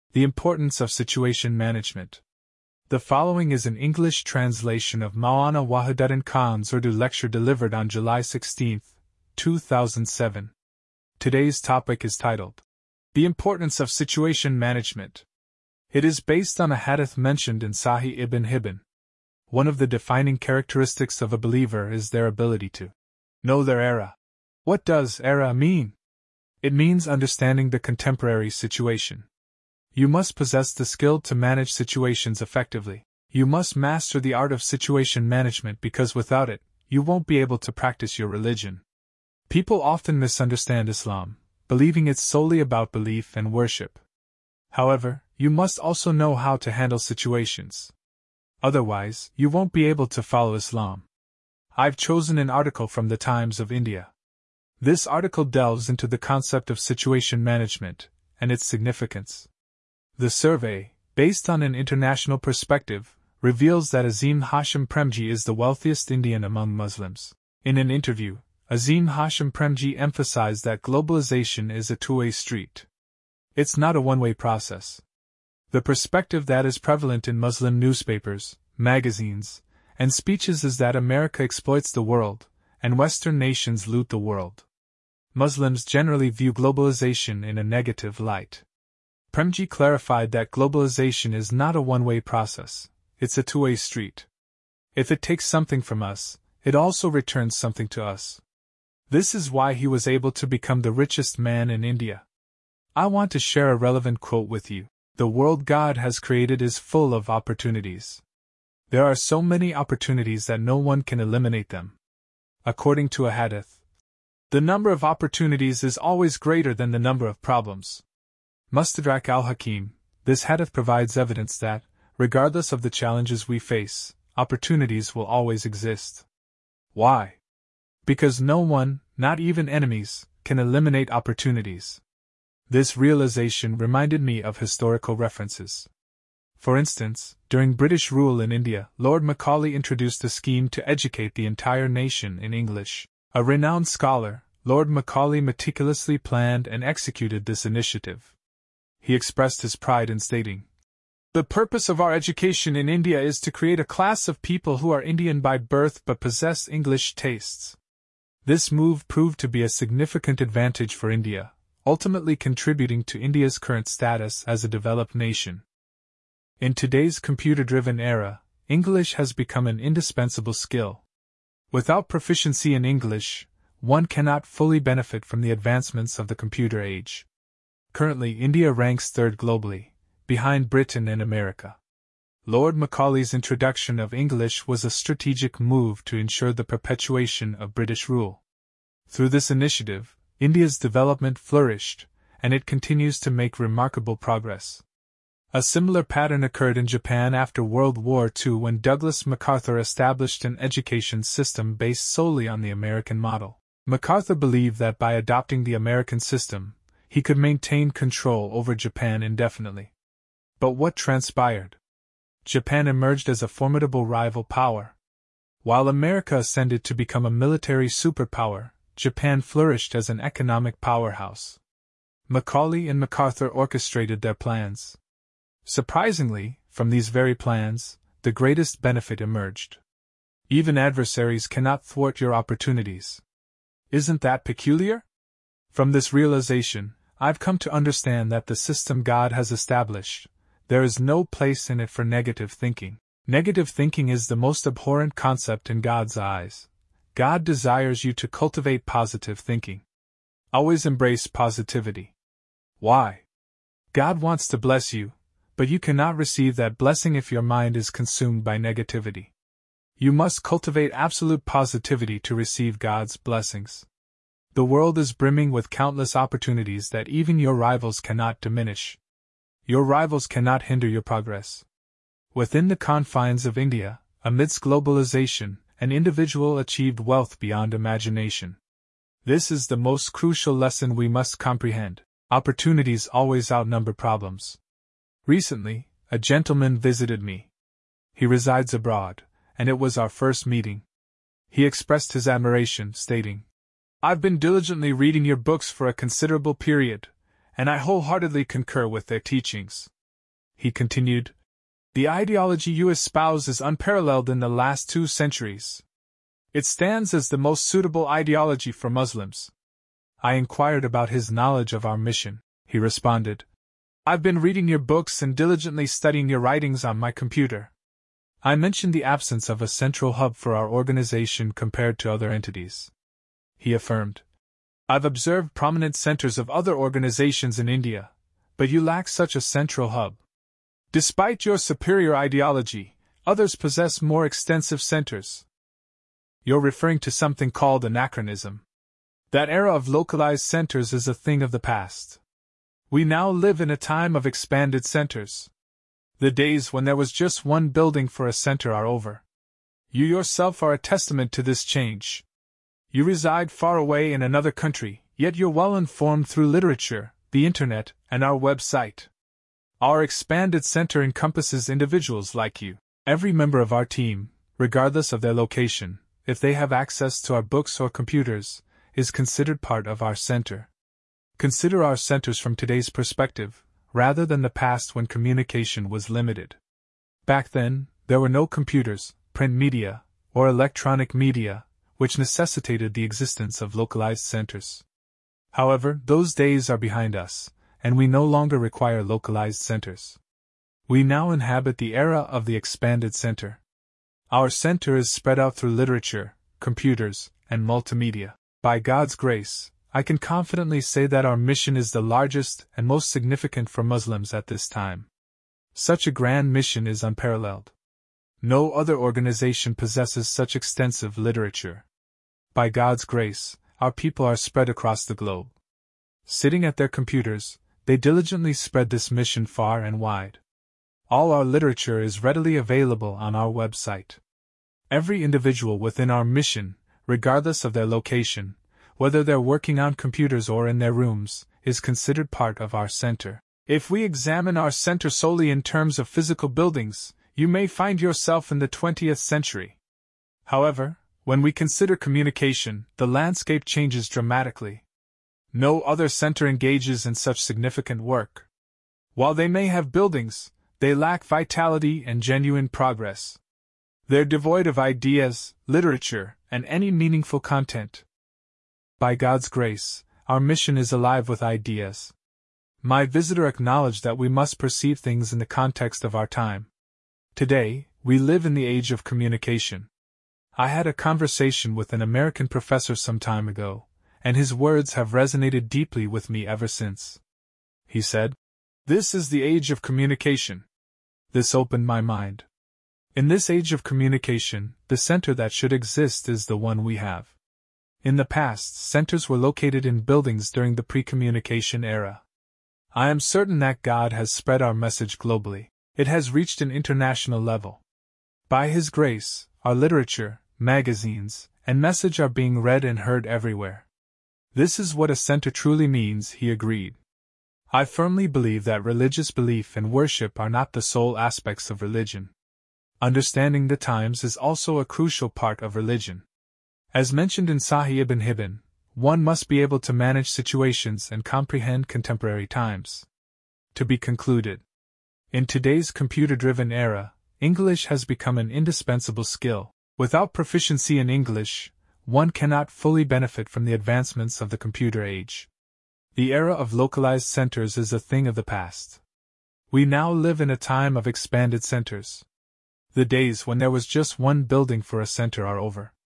The importance of situation management. The following is an English translation of Maulana Wahiduddin Khan's Urdu lecture delivered on July 16, 2007. Today's topic is titled, The Importance of Situation Management. It is based on a hadith mentioned in Sahih Ibn Hibban. One of the defining characteristics of a believer is their ability to know their era. What does era mean? It means understanding the contemporary situation. You must possess the skill to manage situations effectively. You must master the art of situation management because without it, you won't be able to practice your religion. People often misunderstand Islam, believing it's solely about belief and worship. However, you must also know how to handle situations. Otherwise, you won't be able to follow Islam. I've chosen an article from the Times of India. This article delves into the concept of situation management and its significance. The survey, based on an international perspective, reveals that Azim Hashim Premji is the wealthiest Indian among Muslims. In an interview, Azim Hashim Premji emphasized that globalization is a two-way street. It's not a one-way process. The perspective that is prevalent in Muslim newspapers, magazines, and speeches is that America exploits the world, and Western nations loot the world. Muslims generally view globalization in a negative light. Premji clarified that globalization is not a one-way process, it's a two-way street. If it takes something from us, it also returns something to us. This is why he was able to become the richest man in India. I want to share a relevant quote with you. The world God has created is full of opportunities. There are so many opportunities that no one can eliminate them. According to a hadith, the number of opportunities is always greater than the number of problems. Mustadrak al-Hakim, this hadith provides evidence that, regardless of the challenges we face, opportunities will always exist. Why? Because no one, not even enemies, can eliminate opportunities. This realization reminded me of historical references. For instance, during British rule in India, Lord Macaulay introduced a scheme to educate the entire nation in English. A renowned scholar, Lord Macaulay meticulously planned and executed this initiative. He expressed his pride in stating, "The purpose of our education in India is to create a class of people who are Indian by birth but possess English tastes." This move proved to be a significant advantage for India, ultimately contributing to India's current status as a developed nation. In today's computer-driven era, English has become an indispensable skill. Without proficiency in English, one cannot fully benefit from the advancements of the computer age. Currently, India ranks third globally, behind Britain and America. Lord Macaulay's introduction of English was a strategic move to ensure the perpetuation of British rule. Through this initiative, India's development flourished, and it continues to make remarkable progress. A similar pattern occurred in Japan after World War II when Douglas MacArthur established an education system based solely on the American model. MacArthur believed that by adopting the American system, he could maintain control over Japan indefinitely. But what transpired? Japan emerged as a formidable rival power. While America ascended to become a military superpower, Japan flourished as an economic powerhouse. Macaulay and MacArthur orchestrated their plans. Surprisingly, from these very plans, the greatest benefit emerged. Even adversaries cannot thwart your opportunities. Isn't that peculiar? From this realization, I've come to understand that the system God has established, there is no place in it for negative thinking. Negative thinking is the most abhorrent concept in God's eyes. God desires you to cultivate positive thinking. Always embrace positivity. Why? God wants to bless you, but you cannot receive that blessing if your mind is consumed by negativity. You must cultivate absolute positivity to receive God's blessings. The world is brimming with countless opportunities that even your rivals cannot diminish. Your rivals cannot hinder your progress. Within the confines of India, amidst globalization, an individual achieved wealth beyond imagination. This is the most crucial lesson we must comprehend. Opportunities always outnumber problems. Recently, a gentleman visited me. He resides abroad, and it was our first meeting. He expressed his admiration, stating, "I've been diligently reading your books for a considerable period, and I wholeheartedly concur with their teachings. he continued. The ideology you espouse is unparalleled in the last 2 centuries. It stands as the most suitable ideology for Muslims. I inquired about his knowledge of our mission. He responded, I've been reading your books and diligently studying your writings on my computer. I mentioned the absence of a central hub for our organization compared to other entities. He affirmed, I've observed prominent centers of other organizations in India, but you lack such a central hub. Despite your superior ideology, others possess more extensive centers. You're referring to something called anachronism. That era of localized centers is a thing of the past. We now live in a time of expanded centers. The days when there was just one building for a center are over. You yourself are a testament to this change. You reside far away in another country, yet you're well informed through literature, the internet, and our website. Our expanded center encompasses individuals like you. Every member of our team, regardless of their location, if they have access to our books or computers, is considered part of our center. Consider our centers from today's perspective, rather than the past when communication was limited. Back then, there were no computers, print media, or electronic media, which necessitated the existence of localized centers. However, those days are behind us, and we no longer require localized centers. We now inhabit the era of the expanded center. Our center is spread out through literature, computers, and multimedia. By God's grace, I can confidently say that our mission is the largest and most significant for Muslims at this time. Such a grand mission is unparalleled. No other organization possesses such extensive literature. By God's grace, our people are spread across the globe. Sitting at their computers, they diligently spread this mission far and wide. All our literature is readily available on our website. Every individual within our mission, regardless of their location, whether they're working on computers or in their rooms, is considered part of our center. If we examine our center solely in terms of physical buildings, you may find yourself in the 20th century. However, when we consider communication, the landscape changes dramatically. No other center engages in such significant work. While they may have buildings, they lack vitality and genuine progress. They're devoid of ideas, literature, and any meaningful content. By God's grace, our mission is alive with ideas. My visitor acknowledged that we must perceive things in the context of our time. Today, we live in the age of communication. I had a conversation with an American professor some time ago, and his words have resonated deeply with me ever since. He said, "This is the age of communication." This opened my mind. In this age of communication, the center that should exist is the one we have. In the past, centers were located in buildings during the pre-communication era. I am certain that God has spread our message globally. It has reached an international level. By His grace, our literature, magazines, and message are being read and heard everywhere. This is what a center truly means, he agreed. I firmly believe that religious belief and worship are not the sole aspects of religion. Understanding the times is also a crucial part of religion. As mentioned in Sahih ibn Hibban, one must be able to manage situations and comprehend contemporary times. To be concluded. In today's computer-driven era, English has become an indispensable skill. Without proficiency in English, one cannot fully benefit from the advancements of the computer age. The era of localized centers is a thing of the past. We now live in a time of expanded centers. The days when there was just one building for a center are over.